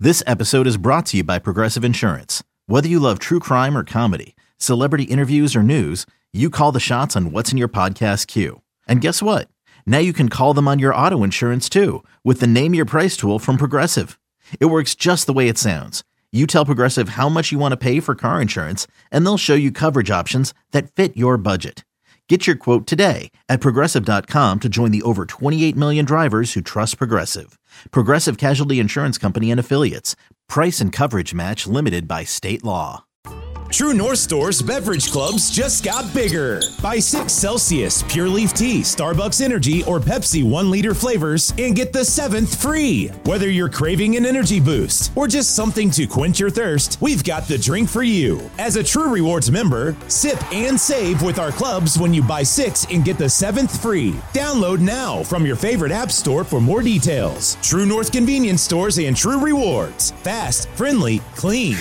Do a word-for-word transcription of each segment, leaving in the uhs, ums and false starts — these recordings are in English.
This episode is brought to you by Progressive Insurance. Whether you love true crime or comedy, celebrity interviews or news, you call the shots on what's in your podcast queue. And guess what? Now you can call them on your auto insurance too with the Name Your Price tool from Progressive. It works just the way it sounds. You tell Progressive how much you want to pay for car insurance, and they'll show you coverage options that fit your budget. Get your quote today at Progressive dot com to join the over twenty-eight million drivers who trust Progressive. Progressive Casualty Insurance Company and Affiliates. Price and coverage match limited by state law. True North Store's beverage clubs just got bigger. Buy six Celsius, Pure Leaf Tea, Starbucks Energy, or Pepsi one liter flavors and get the seventh free. Whether you're craving an energy boost or just something to quench your thirst, we've got the drink for you. As a True Rewards member, sip and save with our clubs when you buy six and get the seventh free. Download now from your favorite app store for more details. True North Convenience Stores and True Rewards. Fast, friendly, clean.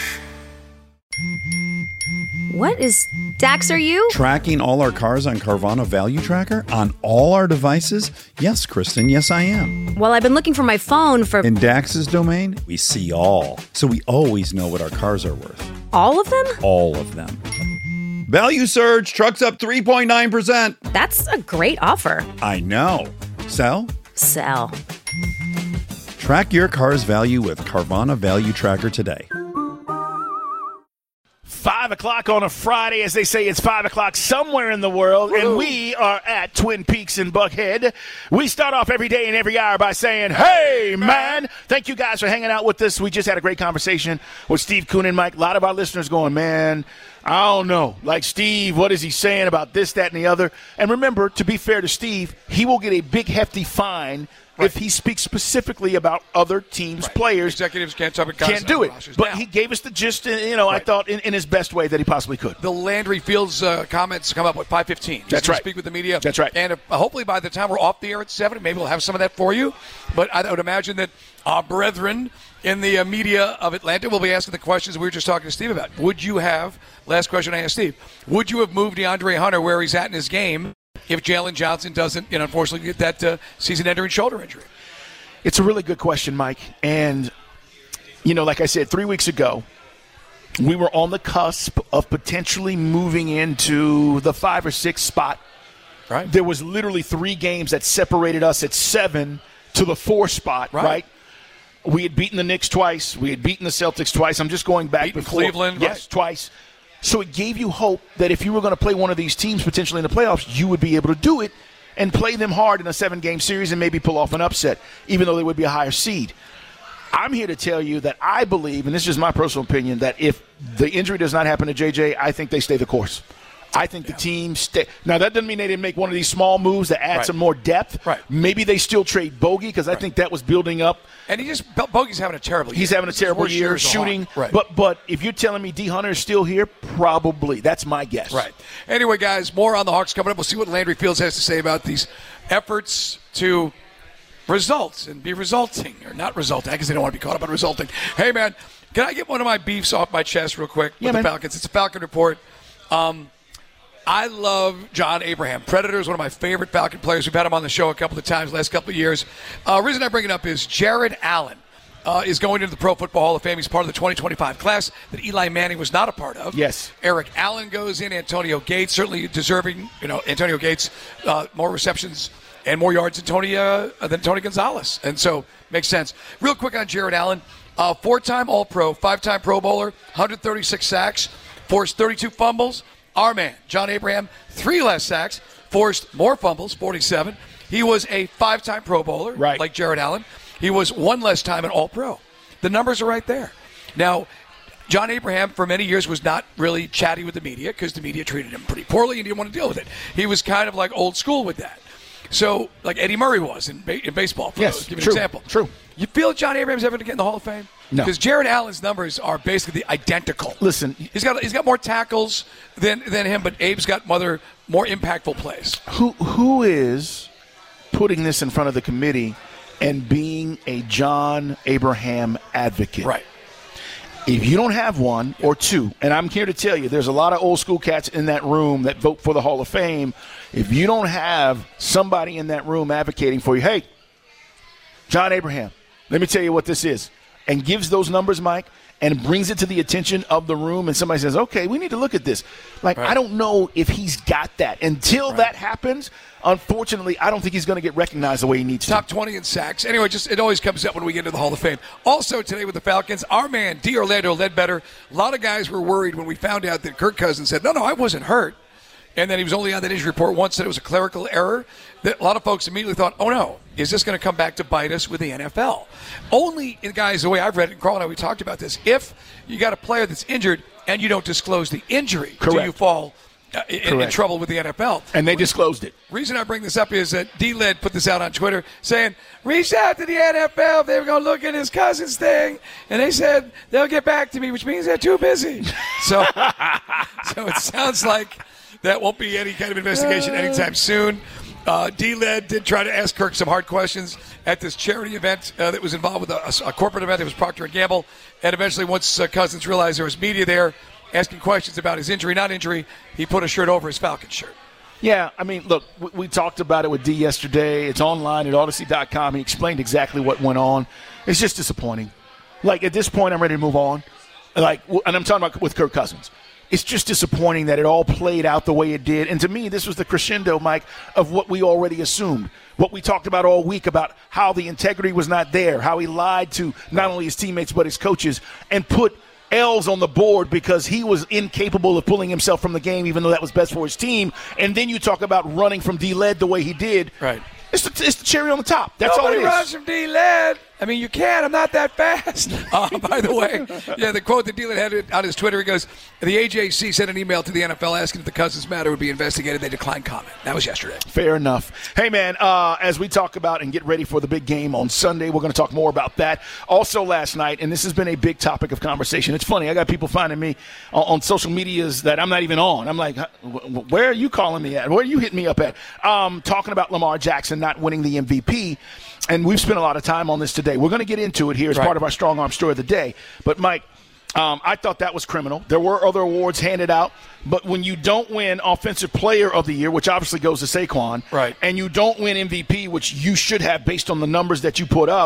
What is Dax, are you? Tracking all our cars on Carvana Value Tracker on all our devices? Yes, Kristen, yes I am. Well, I've been looking for my phone for... In Dax's domain, we see all. So we always know what our cars are worth. All of them? All of them. Value surge, trucks up three point nine percent. That's a great offer. I know. Sell? Sell. Track your car's value with Carvana Value Tracker today. Five o'clock on a Friday, as they say, it's five o'clock somewhere in the world, Woo. And we are at Twin Peaks in Buckhead. We start off every day and every hour by saying, hey, man. Thank you guys for hanging out with us. We just had a great conversation with Steve Kuhn and Mike. A lot of our listeners going, man, I don't know. Like, Steve, what is he saying about this, that, and the other? And remember, to be fair to Steve, he will get a big, hefty fine Right. if he speaks specifically about other teams' right. players. Executives can't talk about Can't do it. But now, he gave us the gist, you know, right. I thought, in, in his best way that he possibly could. The Landry Fields uh, comments come up at five fifteen. That's right. Speak with the media. That's right. And if, uh, hopefully by the time we're off the air at seven, maybe we'll have some of that for you. But I would imagine that our brethren in the uh, media of Atlanta will be asking the questions we were just talking to Steve about. Would you have, last question I asked Steve, would you have moved DeAndre Hunter where he's at in his game if Jalen Johnson doesn't, you know, unfortunately get that uh, season-ending shoulder injury? It's a really good question, Mike. And, you know, like I said, three weeks ago, we were on the cusp of potentially moving into the five or six spot. Right. There was literally three games that separated us at seven to the four spot, right? right? We had beaten the Knicks twice. We had beaten the Celtics twice. I'm just going back beaten before. Cleveland. Yes, right. twice. So it gave you hope that if you were going to play one of these teams potentially in the playoffs, you would be able to do it and play them hard in a seven-game series and maybe pull off an upset, even though they would be a higher seed. I'm here to tell you that I believe, and this is my personal opinion, that if the injury does not happen to J J, I think they stay the course. I think yeah. the team stay. Now, that doesn't mean they didn't make one of these small moves that add right. some more depth. Right. Maybe they still trade Bogey because I right. think that was building up. And he just Bogey's having a terrible year. He's having a terrible year shooting. Right. But but if you're telling me D. Hunter is still here, probably. That's my guess. Right. Anyway, guys, more on the Hawks coming up. We'll see what Landry Fields has to say about these efforts to result and be resulting or not resulting. I guess they don't want to be caught up on resulting. Hey, man, can I get one of my beefs off my chest real quick with yeah, the man. Falcons? It's a Falcon Report. Um, I love John Abraham. Predator is one of my favorite Falcon players. We've had him on the show a couple of times the last couple of years. Uh, the reason I bring it up is Jared Allen uh, is going into the Pro Football Hall of Fame. He's part of the twenty twenty-five class that Eli Manning was not a part of. Yes. Eric Allen goes in. Antonio Gates, certainly deserving. You know, Antonio Gates, uh, more receptions and more yards than Tony, uh, than Tony Gonzalez. And so, makes sense. Real quick on Jared Allen. Uh, four-time All-Pro, five-time Pro Bowler, one hundred thirty-six sacks, forced thirty-two fumbles. Our man, John Abraham, three less sacks, forced more fumbles, forty-seven. He was a five-time Pro Bowler, right. like Jared Allen. He was one less time an All-Pro. The numbers are right there. Now, John Abraham, for many years, was not really chatty with the media because the media treated him pretty poorly and didn't want to deal with it. He was kind of like old school with that. So, like Eddie Murray was in, ba- in baseball. For yes, give you true, an example. True. You feel John Abraham's ever going to get in the Hall of Fame? No. Because Jared Allen's numbers are basically identical. Listen. He's got he's got more tackles than than him, but Abe's got other more impactful plays. Who Who is putting this in front of the committee and being a John Abraham advocate? Right. If you don't have one or two, and I'm here to tell you, there's a lot of old school cats in that room that vote for the Hall of Fame. If you don't have somebody in that room advocating for you, hey, John Abraham, let me tell you what this is. and gives those numbers, Mike, and brings it to the attention of the room, and somebody says, okay, we need to look at this. Like, right. I don't know if he's got that. Until right. that happens, unfortunately, I don't think he's going to get recognized the way he needs Top to. Top twenty in sacks. Anyway, just it always comes up when we get into the Hall of Fame. Also today with the Falcons, our man, D. Orlando Ledbetter. A lot of guys were worried when we found out that Kirk Cousins said, no, no, I wasn't hurt. And then he was only on that injury report once, said it was a clerical error. That a lot of folks immediately thought, oh, no, is this going to come back to bite us with the N F L? Only, guys, the way I've read it, and Carl and I, we talked about this, if you got a player that's injured and you don't disclose the injury, Correct. do you fall uh, in, in trouble with the N F L? And they disclosed it. Reason I bring this up is that D-Led put this out on Twitter saying, reach out to the N F L if they were going to look at his Cousins thing. And they said they'll get back to me, which means they're too busy. So, so it sounds like that won't be any kind of investigation anytime soon. Uh, D-Led did try to ask Kirk some hard questions at this charity event uh, that was involved with a, a corporate event. It was Procter and Gamble. And eventually, once uh, Cousins realized there was media there asking questions about his injury, not injury, he put a shirt over his Falcons shirt. Yeah, I mean, look, we, we talked about it with D yesterday. It's online at Odyssey dot com. He explained exactly what went on. It's just disappointing. Like, at this point, I'm ready to move on. Like, and I'm talking about with Kirk Cousins. It's just disappointing that it all played out the way it did. And to me, this was the crescendo, Mike, of what we already assumed. What we talked about all week about how the integrity was not there, how he lied to not only his teammates but his coaches and put L's on the board because he was incapable of pulling himself from the game, even though that was best for his team. And then you talk about running from D-Led the way he did. Right. It's the, it's the cherry on the top. That's Nobody all it is. runs from D-Led. I mean, you can. I'm not that fast. Uh, by the way, yeah, the quote that D-Led had on his Twitter, he goes, the A J C sent an email to the N F L asking if the Cousins matter would be investigated. They declined comment. That was yesterday. Fair enough. Hey, man, uh, as we talk about and get ready for the big game on Sunday, we're going to talk more about that. Also last night, and this has been a big topic of conversation. It's funny. I got people finding me on, on social medias that I'm not even on. I'm like, where are you calling me at? Where are you hitting me up at? Um, talking about Lamar Jackson not winning the M V P. And we've spent a lot of time on this today. We're going to get into it here as right. part of our Strong Arm Story of the Day. But, Mike, um, I thought that was criminal. There were other awards handed out. But when you don't win Offensive Player of the Year, which obviously goes to Saquon, right. and you don't win M V P, which you should have based on the numbers that you put up,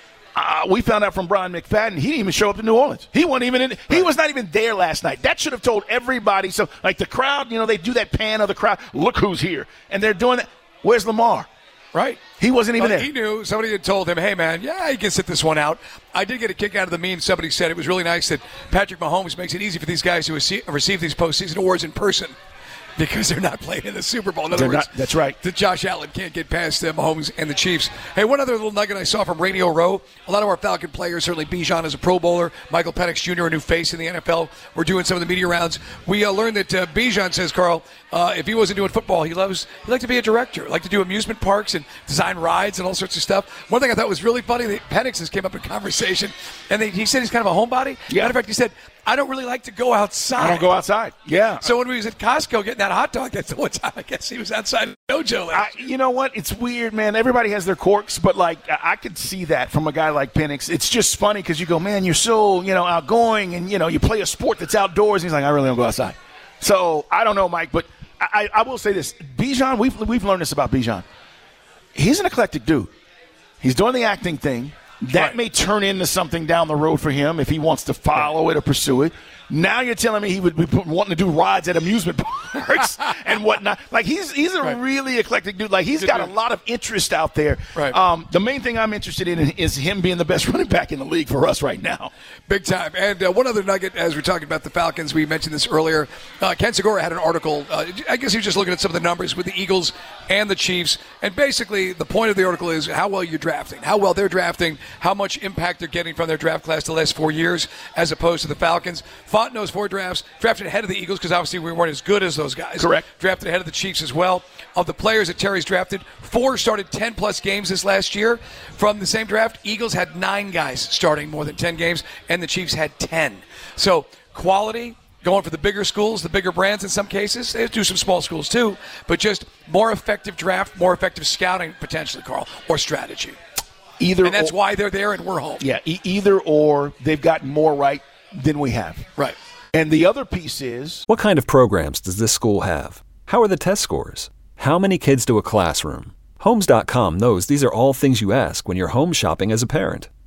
uh, we found out from Brian McFadden he didn't even show up to New Orleans. He wasn't even in, right. He was not even there last night. That should have told everybody. So, like the crowd, you know, they do that pan of the crowd. Look who's here. And they're doing that. Where's Lamar? Right. He wasn't even well, there. He knew. Somebody had told him, hey, man, yeah, you can sit this one out. I did get a kick out of the meme. Somebody said it was really nice that Patrick Mahomes makes it easy for these guys to receive, receive these postseason awards in person because they're not playing in the Super Bowl. In other they're words, not, that's right. The Josh Allen can't get past uh, Mahomes and the Chiefs. Hey, one other little nugget I saw from Radio Row. A lot of our Falcon players, certainly Bijan is a Pro Bowler, Michael Penix Junior, a new face in the N F L. We're doing some of the media rounds. We uh, learned that uh, Bijan says, Carl, uh, if he wasn't doing football, he loves, he'd like to be a director, like to do amusement parks and design rides and all sorts of stuff. One thing I thought was really funny, that Penix has came up in conversation, and they, he said he's kind of a homebody. Yeah. Matter of fact, he said, I don't really like to go outside. I don't go outside. Yeah. So when we was at Costco getting that hot dog, that's the one time I guess he was outside the dojo last I, You know what? It's weird, man. Everybody has their quirks, but, like, I could see that from a guy like Penix. It's just funny because you go, man, you're so, you know, outgoing, and, you know, you play a sport that's outdoors. And he's like, I really don't go outside. So I don't know, Mike, but I, I will say this. Bijan, we've, we've learned this about Bijan. He's an eclectic dude. He's doing the acting thing. That right. may turn into something down the road for him if he wants to follow it or pursue it. Now you're telling me he would be wanting to do rides at amusement parks and whatnot. Like, he's he's a right. really eclectic dude. Like, he's Good got dude. a lot of interest out there. Right. Um, the main thing I'm interested in is him being the best running back in the league for us right now. Big time. And uh, one other nugget, as we're talking about the Falcons, we mentioned this earlier. Uh, Ken Segura had an article. Uh, I guess he was just looking at some of the numbers with the Eagles and the Chiefs. And basically, the point of the article is how well you're drafting, how well they're drafting, how much impact they're getting from their draft class the last four years as opposed to the Falcons. Fontenot's four drafts, drafted ahead of the Eagles because obviously we weren't as good as those guys. Correct. Drafted ahead of the Chiefs as well. Of the players that Terry's drafted, four started ten-plus games this last year. From the same draft, Eagles had nine guys starting more than ten games, and the Chiefs had ten. So quality, going for the bigger schools, the bigger brands in some cases. They do some small schools too, but just more effective draft, more effective scouting potentially, Carl, or strategy. Either and that's or, why they're there and we're home. Yeah, e- either or, they've got more right than we have. Right. And the other piece is, what kind of programs does this school have? How are the test scores? How many kids do a classroom? Homes dot com knows these are all things you ask when you're home shopping as a parent.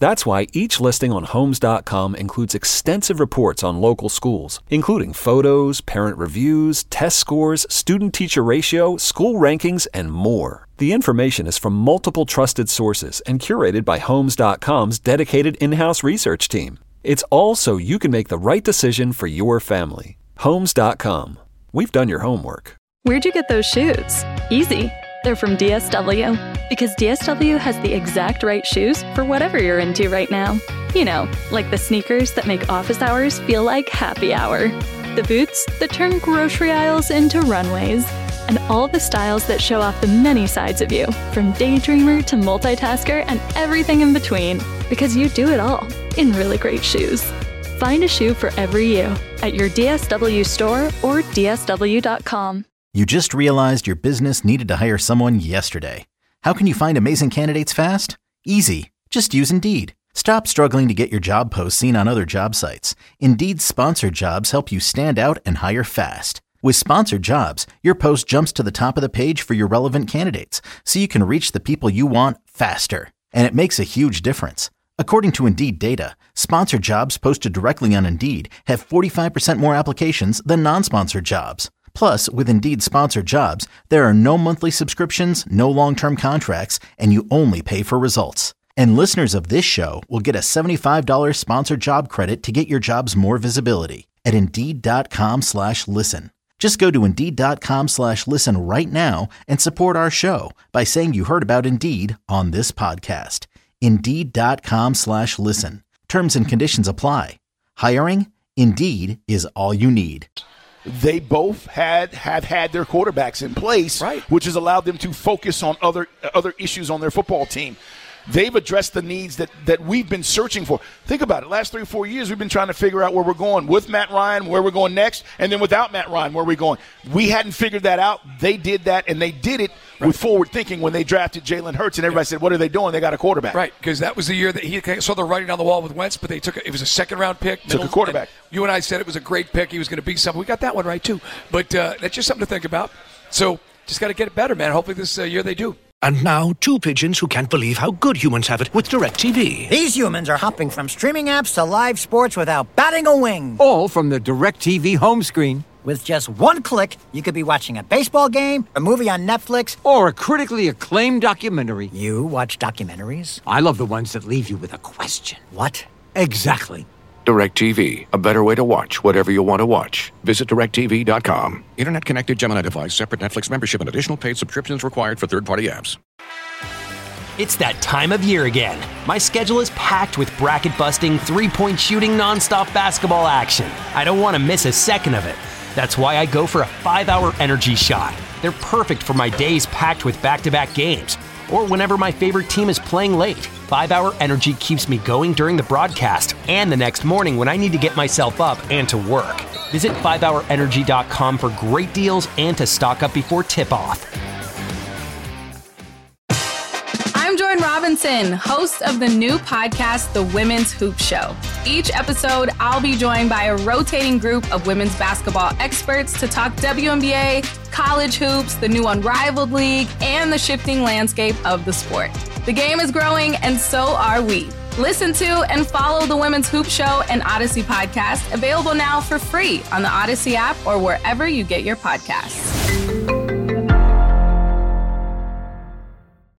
That's why each listing on Homes dot com includes extensive reports on local schools, including photos, parent reviews, test scores, student-teacher ratio, school rankings, and more. The information is from multiple trusted sources and curated by Homes dot com's dedicated in-house research team. It's all so you can make the right decision for your family. Homes dot com. We've done your homework. Where'd you get those shoes? Easy. They're from D S W. Because D S W has the exact right shoes for whatever you're into right now. You know, like the sneakers that make office hours feel like happy hour. The boots that turn grocery aisles into runways. And all the styles that show off the many sides of you, from daydreamer to multitasker and everything in between. Because you do it all in really great shoes. Find a shoe for every you at your D S W store or D S W dot com. You just realized your business needed to hire someone yesterday. How can you find amazing candidates fast? Easy. Just use Indeed. Stop struggling to get your job posts seen on other job sites. Indeed's sponsored jobs help you stand out and hire fast. With sponsored jobs, your post jumps to the top of the page for your relevant candidates, so you can reach the people you want faster. And it makes a huge difference. According to Indeed data, sponsored jobs posted directly on Indeed have forty-five percent more applications than non-sponsored jobs. Plus, with Indeed sponsored jobs, there are no monthly subscriptions, no long-term contracts, and you only pay for results. And listeners of this show will get a seventy-five dollars sponsored job credit to get your jobs more visibility at Indeed.com slash listen. Just go to Indeed.com slash listen right now and support our show by saying you heard about Indeed on this podcast. Indeed.com slash listen. Terms and conditions apply. Hiring? Indeed is all you need. They both had have had their quarterbacks in place, right, which has allowed them to focus on other other issues on their football team. They've addressed the needs that, that we've been searching for. Think about it. Last three or four years, we've been trying to figure out where we're going with Matt Ryan, where we're going next, and then without Matt Ryan, where we're going. We hadn't figured that out. They did that, and they did it right. with forward thinking when they drafted Jalen Hurts, and everybody yeah. said, what are they doing? They got a quarterback. Right, because that was the year that he saw the writing on the wall with Wentz, but they took a, it was a second-round pick. Took middle, a quarterback. And you and I said it was a great pick. He was going to be something. We got that one right, too. But uh, that's just something to think about. So just got to get it better, man. Hopefully this uh, year they do. And now, two pigeons who can't believe how good humans have it with DirecTV. These humans are hopping from streaming apps to live sports without batting a wing. All from the DirecTV home screen. With just one click, you could be watching a baseball game, a movie on Netflix, or a critically acclaimed documentary. You watch documentaries? I love the ones that leave you with a question. What? Exactly. DirecTV, a better way to watch whatever you want to watch. Visit direct T V dot com. Internet connected Gemini device, separate Netflix membership, and additional paid subscriptions required for third-party apps. It's that time of year again. My schedule is packed with bracket-busting, three-point shooting, nonstop basketball action. I don't want to miss a second of it. That's why I go for a five-hour energy shot. They're perfect for my days packed with back-to-back games, or whenever my favorite team is playing late. five-hour energy keeps me going during the broadcast and the next morning when I need to get myself up and to work. Visit five hour energy dot com for great deals and to stock up before tip-off. I'm Jordan Robinson, host of the new podcast, The Women's Hoop Show. Each episode, I'll be joined by a rotating group of women's basketball experts to talk W N B A, college hoops, the new Unrivaled League, and the shifting landscape of the sport. The game is growing, and so are we. Listen to and follow the Women's Hoop Show and Odyssey podcast, available now for free on the Odyssey app or wherever you get your podcasts.